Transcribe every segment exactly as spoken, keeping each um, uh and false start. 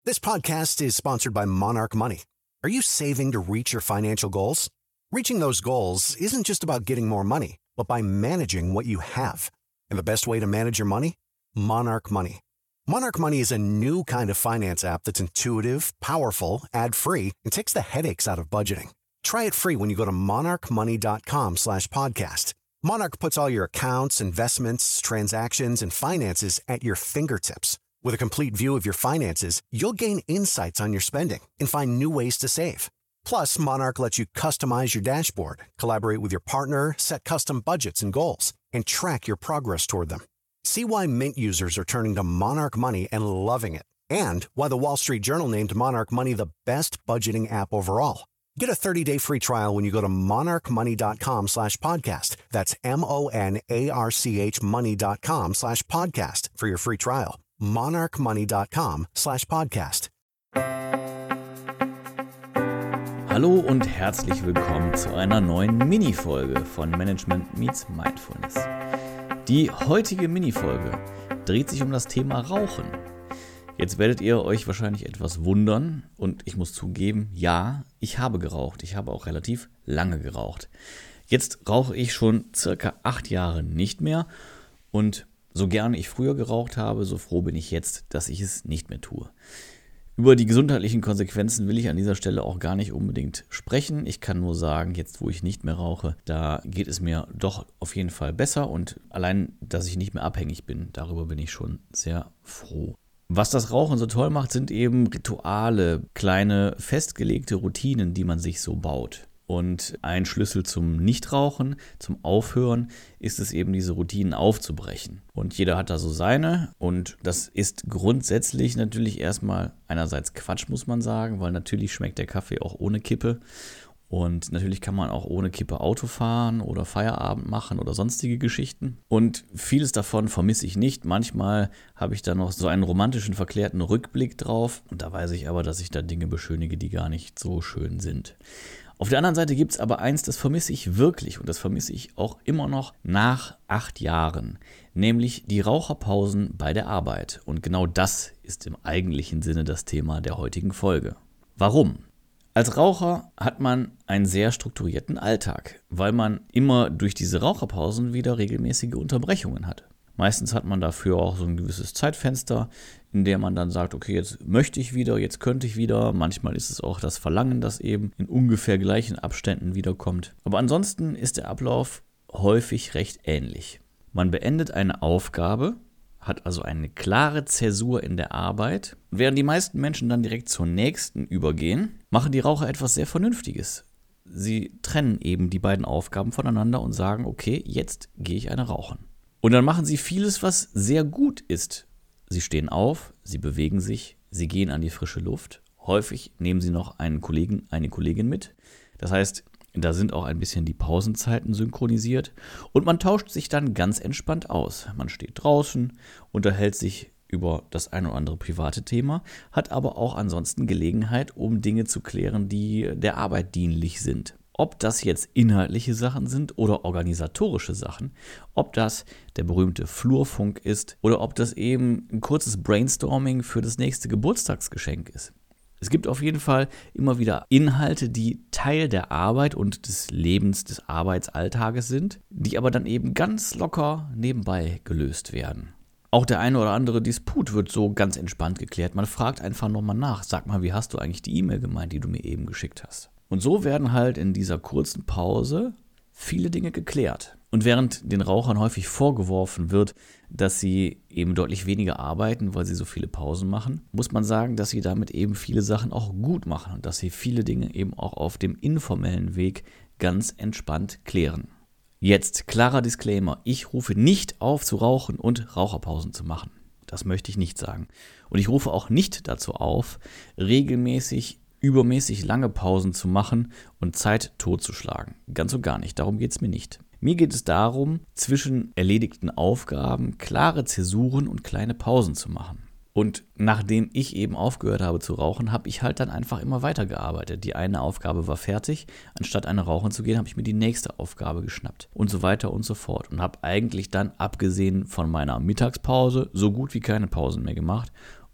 This podcast is sponsored by Monarch Money. Are you saving to reach your financial goals? Reaching those goals isn't just about getting more money, but by managing what you have. And the best way to manage your money? Monarch Money. Monarch Money is a new kind of finance app that's intuitive, powerful, ad-free, and takes the headaches out of budgeting. Try it free when you go to monarchmoney.com slash podcast. Monarch puts all your accounts, investments, transactions, and finances at your fingertips. With a complete view of your finances, you'll gain insights on your spending and find new ways to save. Plus, Monarch lets you customize your dashboard, collaborate with your partner, set custom budgets and goals, and track your progress toward them. See why Mint users are turning to Monarch Money and loving it, and why the Wall Street Journal named Monarch Money the best budgeting app overall. Get a thirty-day free trial when you go to monarchmoney.com slash podcast. That's M-O-N-A-R-C-H money.com slash podcast for your free trial. monarchmoney.com slash podcast. Hallo und herzlich willkommen zu einer neuen Mini-Folge von Management Meets Mindfulness. Die heutige Mini-Folge dreht sich um das Thema Rauchen. Jetzt werdet ihr euch wahrscheinlich etwas wundern und ich muss zugeben, ja, ich habe geraucht. Ich habe auch relativ lange geraucht. Jetzt rauche ich schon circa acht Jahre nicht mehr und so gerne ich früher geraucht habe, so froh bin ich jetzt, dass ich es nicht mehr tue. Über die gesundheitlichen Konsequenzen will ich an dieser Stelle auch gar nicht unbedingt sprechen. Ich kann nur sagen, jetzt wo ich nicht mehr rauche, da geht es mir doch auf jeden Fall besser und allein, dass ich nicht mehr abhängig bin, darüber bin ich schon sehr froh. Was das Rauchen so toll macht, sind eben Rituale, kleine festgelegte Routinen, die man sich so baut. Und ein Schlüssel zum Nichtrauchen, zum Aufhören, ist es eben, diese Routinen aufzubrechen. Und jeder hat da so seine. Und das ist grundsätzlich natürlich erstmal einerseits Quatsch, muss man sagen, weil natürlich schmeckt der Kaffee auch ohne Kippe. Und natürlich kann man auch ohne Kippe Auto fahren oder Feierabend machen oder sonstige Geschichten. Und vieles davon vermisse ich nicht. Manchmal habe ich da noch so einen romantischen, verklärten Rückblick drauf. Und da weiß ich aber, dass ich da Dinge beschönige, die gar nicht so schön sind. Auf der anderen Seite gibt es aber eins, das vermisse ich wirklich und das vermisse ich auch immer noch nach acht Jahren, nämlich die Raucherpausen bei der Arbeit. Und genau das ist im eigentlichen Sinne das Thema der heutigen Folge. Warum? Als Raucher hat man einen sehr strukturierten Alltag, weil man immer durch diese Raucherpausen wieder regelmäßige Unterbrechungen hat. Meistens hat man dafür auch so ein gewisses Zeitfenster, in dem man dann sagt, okay, jetzt möchte ich wieder, jetzt könnte ich wieder. Manchmal ist es auch das Verlangen, das eben in ungefähr gleichen Abständen wiederkommt. Aber ansonsten ist der Ablauf häufig recht ähnlich. Man beendet eine Aufgabe, hat also eine klare Zäsur in der Arbeit. Während die meisten Menschen dann direkt zur nächsten übergehen, machen die Raucher etwas sehr Vernünftiges. Sie trennen eben die beiden Aufgaben voneinander und sagen, okay, jetzt gehe ich eine rauchen. Und dann machen sie vieles, was sehr gut ist. Sie stehen auf, sie bewegen sich, sie gehen an die frische Luft. Häufig nehmen sie noch einen Kollegen, eine Kollegin mit. Das heißt, da sind auch ein bisschen die Pausenzeiten synchronisiert. Und man tauscht sich dann ganz entspannt aus. Man steht draußen, unterhält sich über das ein oder andere private Thema, hat aber auch ansonsten Gelegenheit, um Dinge zu klären, die der Arbeit dienlich sind. Ob das jetzt inhaltliche Sachen sind oder organisatorische Sachen, ob das der berühmte Flurfunk ist oder ob das eben ein kurzes Brainstorming für das nächste Geburtstagsgeschenk ist. Es gibt auf jeden Fall immer wieder Inhalte, die Teil der Arbeit und des Lebens, des Arbeitsalltages sind, die aber dann eben ganz locker nebenbei gelöst werden. Auch der eine oder andere Disput wird so ganz entspannt geklärt. Man fragt einfach nochmal nach. Sag mal, wie hast du eigentlich die E-Mail gemeint, die du mir eben geschickt hast? Und so werden halt in dieser kurzen Pause viele Dinge geklärt. Und während den Rauchern häufig vorgeworfen wird, dass sie eben deutlich weniger arbeiten, weil sie so viele Pausen machen, muss man sagen, dass sie damit eben viele Sachen auch gut machen und dass sie viele Dinge eben auch auf dem informellen Weg ganz entspannt klären. Jetzt klarer Disclaimer, ich rufe nicht auf zu rauchen und Raucherpausen zu machen. Das möchte ich nicht sagen. Und ich rufe auch nicht dazu auf, regelmäßig übermäßig lange Pausen zu machen und Zeit totzuschlagen. Ganz und gar nicht, darum geht es mir nicht. Mir geht es darum, zwischen erledigten Aufgaben klare Zäsuren und kleine Pausen zu machen. Und nachdem ich eben aufgehört habe zu rauchen, habe ich halt dann einfach immer weitergearbeitet. Die eine Aufgabe war fertig. Anstatt eine rauchen zu gehen, habe ich mir die nächste Aufgabe geschnappt. Und so weiter und so fort. Und habe eigentlich dann, abgesehen von meiner Mittagspause, so gut wie keine Pausen mehr gemacht.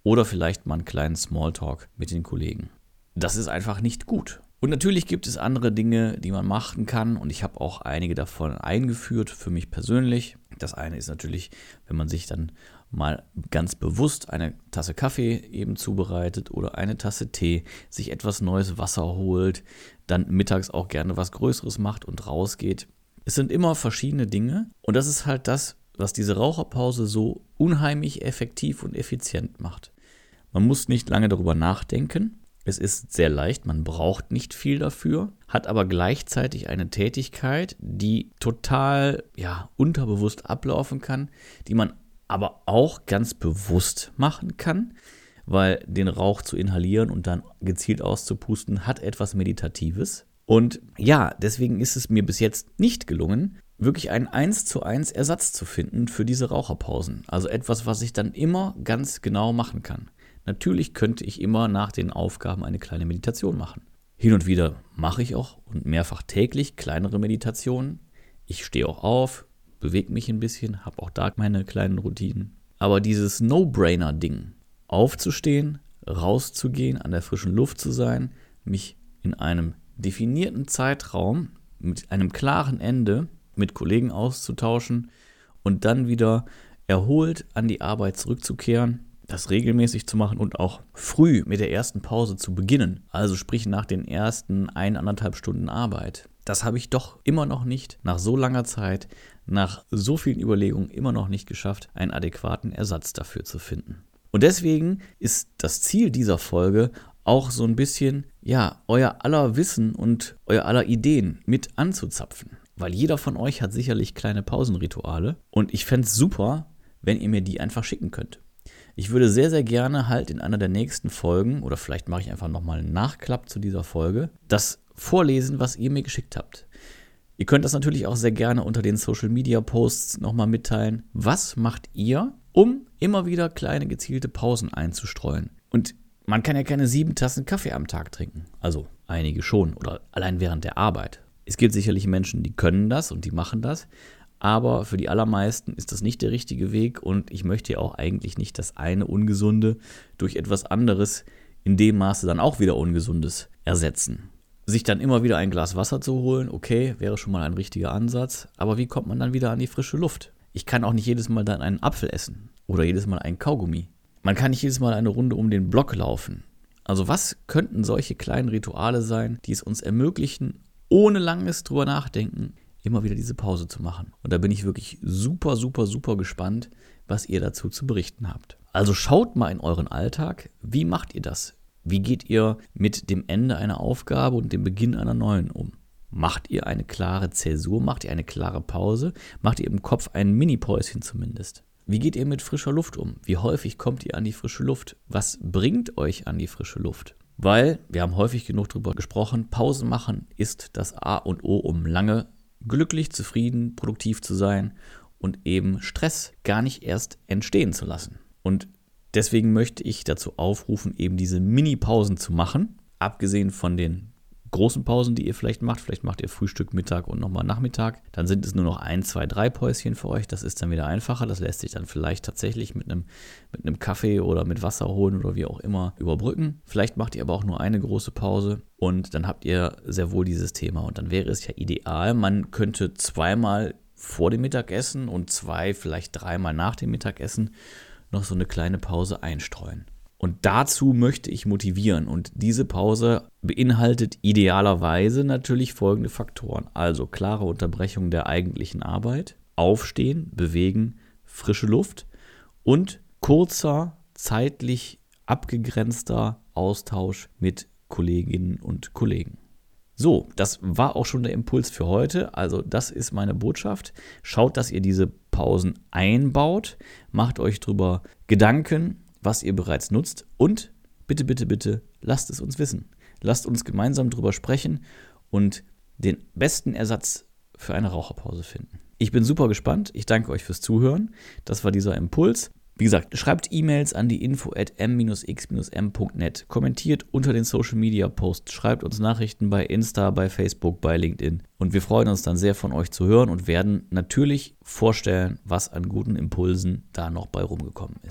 oder vielleicht mal einen kleinen Smalltalk mit den Kollegen. Das ist einfach nicht gut. Und natürlich gibt es andere Dinge, die man machen kann und ich habe auch einige davon eingeführt für mich persönlich. Das eine ist natürlich, wenn man sich dann mal ganz bewusst eine Tasse Kaffee eben zubereitet oder eine Tasse Tee, sich etwas neues Wasser holt, dann mittags auch gerne was Größeres macht und rausgeht. Es sind immer verschiedene Dinge und das ist halt das, was diese Raucherpause so unheimlich effektiv und effizient macht. Man muss nicht lange darüber nachdenken. Es ist sehr leicht, man braucht nicht viel dafür, hat aber gleichzeitig eine Tätigkeit, die total ja, unterbewusst ablaufen kann, die man aber auch ganz bewusst machen kann, weil den Rauch zu inhalieren und dann gezielt auszupusten, hat etwas Meditatives. Und ja, deswegen ist es mir bis jetzt nicht gelungen, wirklich einen eins zu eins Ersatz zu finden für diese Raucherpausen. Also etwas, was ich dann immer ganz genau machen kann. Natürlich könnte ich immer nach den Aufgaben eine kleine Meditation machen. Hin und wieder mache ich auch und mehrfach täglich kleinere Meditationen. Ich stehe auch auf, bewege mich ein bisschen, habe auch da meine kleinen Routinen. Aber dieses No-Brainer-Ding, aufzustehen, rauszugehen, an der frischen Luft zu sein, mich in einem definierten Zeitraum mit einem klaren Ende mit Kollegen auszutauschen und dann wieder erholt an die Arbeit zurückzukehren, das regelmäßig zu machen und auch früh mit der ersten Pause zu beginnen, also sprich nach den ersten ein, anderthalb Stunden Arbeit. Das habe ich doch immer noch nicht, nach so langer Zeit, nach so vielen Überlegungen immer noch nicht geschafft, einen adäquaten Ersatz dafür zu finden. Und deswegen ist das Ziel dieser Folge auch so ein bisschen, ja, euer aller Wissen und euer aller Ideen mit anzuzapfen. Weil jeder von euch hat sicherlich kleine Pausenrituale und ich fände es super, wenn ihr mir die einfach schicken könnt. Ich würde sehr, sehr gerne halt in einer der nächsten Folgen, oder vielleicht mache ich einfach nochmal einen Nachklapp zu dieser Folge, das vorlesen, was ihr mir geschickt habt. Ihr könnt das natürlich auch sehr gerne unter den Social-Media-Posts nochmal mitteilen. Was macht ihr, um immer wieder kleine gezielte Pausen einzustreuen? Und man kann ja keine sieben Tassen Kaffee am Tag trinken. Also einige schon oder allein während der Arbeit. Es gibt sicherlich Menschen, die können das und die machen das. Aber für die allermeisten ist das nicht der richtige Weg und ich möchte ja auch eigentlich nicht das eine Ungesunde durch etwas anderes in dem Maße dann auch wieder Ungesundes ersetzen. Sich dann immer wieder ein Glas Wasser zu holen, okay, wäre schon mal ein richtiger Ansatz, aber wie kommt man dann wieder an die frische Luft? Ich kann auch nicht jedes Mal dann einen Apfel essen oder jedes Mal einen Kaugummi. Man kann nicht jedes Mal eine Runde um den Block laufen. Also was könnten solche kleinen Rituale sein, die es uns ermöglichen, ohne langes drüber nachdenken, immer wieder diese Pause zu machen. Und da bin ich wirklich super, super, super gespannt, was ihr dazu zu berichten habt. Also schaut mal in euren Alltag, wie macht ihr das? Wie geht ihr mit dem Ende einer Aufgabe und dem Beginn einer neuen um? Macht ihr eine klare Zäsur? Macht ihr eine klare Pause? Macht ihr im Kopf ein Mini-Päuschen zumindest? Wie geht ihr mit frischer Luft um? Wie häufig kommt ihr an die frische Luft? Was bringt euch an die frische Luft? Weil, wir haben häufig genug darüber gesprochen, Pausen machen ist das A und O, um lange glücklich, zufrieden, produktiv zu sein und eben Stress gar nicht erst entstehen zu lassen. Und deswegen möchte ich dazu aufrufen, eben diese Mini-Pausen zu machen, abgesehen von den großen Pausen, die ihr vielleicht macht. Vielleicht macht ihr Frühstück, Mittag und nochmal Nachmittag. Dann sind es nur noch ein, zwei, drei Päuschen für euch. Das ist dann wieder einfacher. Das lässt sich dann vielleicht tatsächlich mit einem, mit einem Kaffee oder mit Wasser holen oder wie auch immer überbrücken. Vielleicht macht ihr aber auch nur eine große Pause und dann habt ihr sehr wohl dieses Thema. Und dann wäre es ja ideal, man könnte zweimal vor dem Mittagessen und zwei, vielleicht dreimal nach dem Mittagessen noch so eine kleine Pause einstreuen. Und dazu möchte ich motivieren und diese Pause beinhaltet idealerweise natürlich folgende Faktoren. Also klare Unterbrechung der eigentlichen Arbeit, Aufstehen, Bewegen, frische Luft und kurzer, zeitlich abgegrenzter Austausch mit Kolleginnen und Kollegen. So, das war auch schon der Impuls für heute. Also das ist meine Botschaft. Schaut, dass ihr diese Pausen einbaut, macht euch drüber Gedanken, was ihr bereits nutzt und bitte, bitte, bitte lasst es uns wissen. Lasst uns gemeinsam drüber sprechen und den besten Ersatz für eine Raucherpause finden. Ich bin super gespannt. Ich danke euch fürs Zuhören. Das war dieser Impuls. Wie gesagt, schreibt E-Mails an die info at m x m punkt net, kommentiert unter den Social Media Posts, schreibt uns Nachrichten bei Insta, bei Facebook, bei LinkedIn und wir freuen uns dann sehr von euch zu hören und werden natürlich vorstellen, was an guten Impulsen da noch bei rumgekommen ist.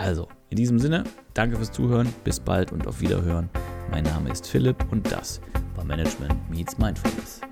Also, in diesem Sinne, danke fürs Zuhören, bis bald und auf Wiederhören. Mein Name ist Philipp und das war Management Meets Mindfulness.